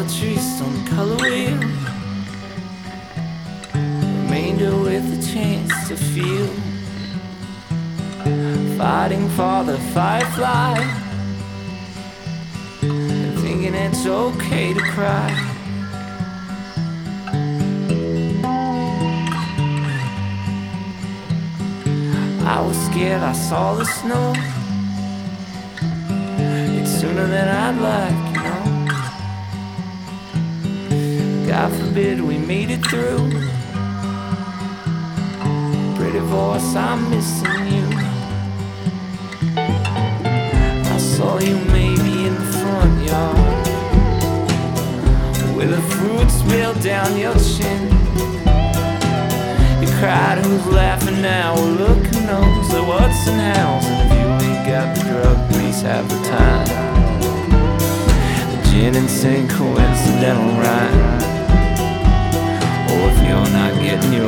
solitary stone color wheel. Remainder with a chance to feel. Fighting for the firefly, and thinking it's okay to cry. I was scared, I saw the snow. It's sooner than I'd like, you know. God forbid we made it through. Pretty voice, I'm missing you. I saw you maybe in the front yard, with the fruit spilled down your chin. You cried, who's laughing now? Well, look, who knows the what's and hows. And if you ain't got the drug, please have the time. The gin and sing coincidental rhyme. Or if you're not getting your